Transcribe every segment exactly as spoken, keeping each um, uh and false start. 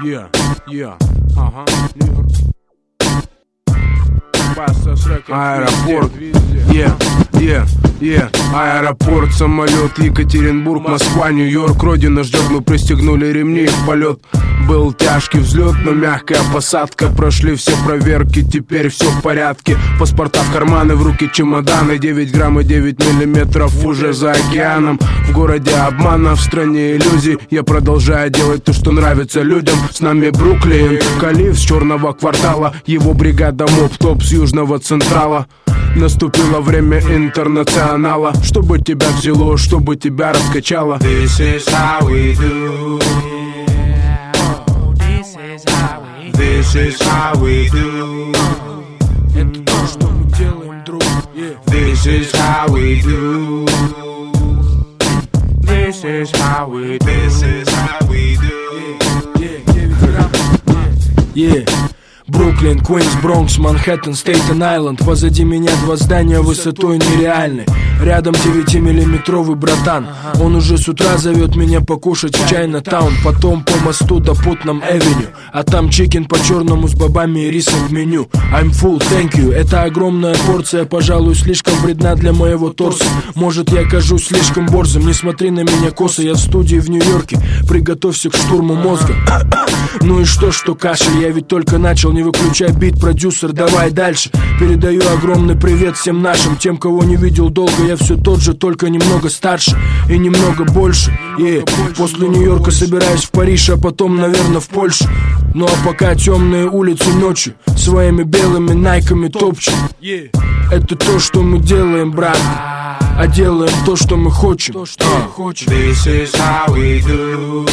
Yeah, yeah, ага, Нью-Йорк. Аэропорт, yeah, yeah, yeah. Аэропорт, самолет, Екатеринбург, Москва, Нью-Йорк. Родина ждет, мы пристегнули ремни в полет. Был тяжкий взлет, но мягкая посадка. Прошли все проверки, теперь все в порядке. Паспорта в карманы, в руки чемоданы. Девять грамм и девять миллиметров уже за океаном. В городе обмана, в стране иллюзий. Я продолжаю делать то, что нравится людям. С нами Бруклин, Калиф с черного квартала. Его бригада Моп-Топ с южного централа. Наступило время интернационала. Чтобы тебя взяло, чтобы тебя раскачало. This is how we do. This is how we do. Это то, что мы делаем, друг. This is how we do. This is how we do. This is how we do. Yeah. Бруклин, Квинс, Бронкс, Манхэттен, Стейтен-Айленд. Позади меня два здания высотой нереальной. Рядом девятимиллиметровый братан. Он уже с утра зовет меня покушать в Чайна-таун. Потом по мосту до Путнам-Эвеню. А там чикен по-черному с бобами и рисом в меню. I'm full, thank you. Это огромная порция, пожалуй, слишком вредна для моего торса. Может, я кажусь слишком борзым. Не смотри на меня косо, я в студии в Нью-Йорке. Приготовься к штурму мозга. Ну и что, что кашель, я ведь только начал. Не выключай бит, продюсер, давай дальше. Передаю огромный привет всем нашим. Тем, кого не видел долго, я все тот же, только немного старше и немного больше. Yeah. После Нью-Йорка собираюсь в Париж, а потом, наверное, в Польшу. Ну а пока темные улицы ночью своими белыми найками топчу. Это то, что мы делаем, брат. А делаем то, что мы хотим. То, что мы хотим. This is how we do.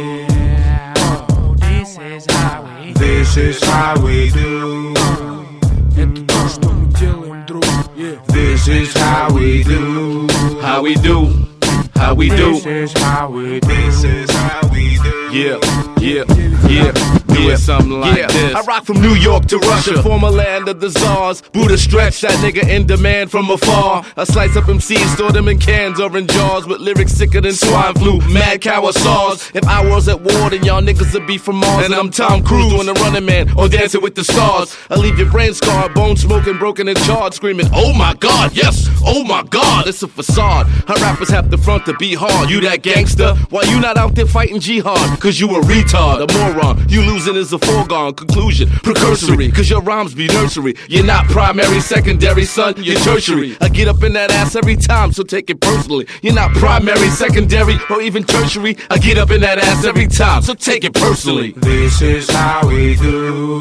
This is how we do. Это то, что мы делаем, друг. This is how we do. How we do. How we do. This is how we do. This is how we do. Yeah, yeah, yeah. Doing something like yeah. this. I rock from New York to Russia, former land of the czars. Buddha stretch, that nigga in demand from afar. I slice up M Cs, store them in cans or in jars with lyrics sicker than swine flu, mad cow or SARS. If I was at war, then y'all niggas would be from Mars. And I'm Tom Cruise doing the Running Man or Dancing with the Stars. I leave your brain scarred, bone smoking, broken and charred, screaming, oh my God, yes, oh my God, it's a facade. How rappers have to front to be hard. You that gangster? Why you not out there fighting jihad? Cause you a retard, a moron. You losing is a foregone conclusion. Precursory, cause your rhymes be nursery. You're not primary, secondary, son, you're tertiary. I get up in that ass every time, so take it personally. You're not primary, secondary, or even tertiary. I get up in that ass every time, so take it personally. This is how we do.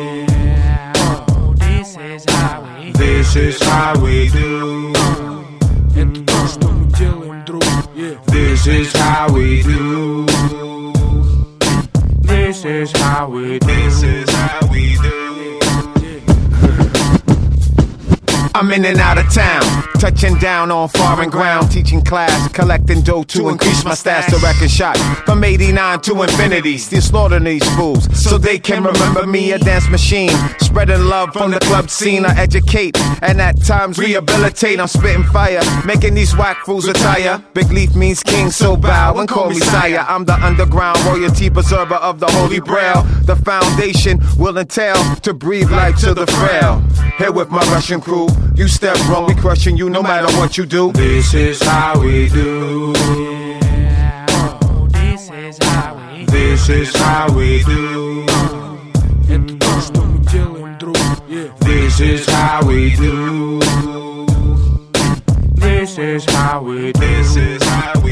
This is how we do. This is how we do. Это то, что мы делаем, друг. This is how we do. This is how we do. This is how we do. I'm in and out of town, touching down on foreign ground, teaching class, collecting dough to increase my stats. The record shot from eighty-nine to infinity, still slaughtering these fools so they can remember me, a dance machine, spreading love from the club scene. I educate and at times rehabilitate. I'm spitting fire, making these whack fools retire. Big Leaf means king, so bow and call me sire. I'm the underground royalty preserver of the holy grail. The foundation will entail to breathe life to the frail. Here with my Russian crew. You step wrong, we crushing you no matter what you do. This is how we do. This is how we do. This is how we do. Это то, что мы делаем, друг. This is how we do. This is how we do. This is how we do.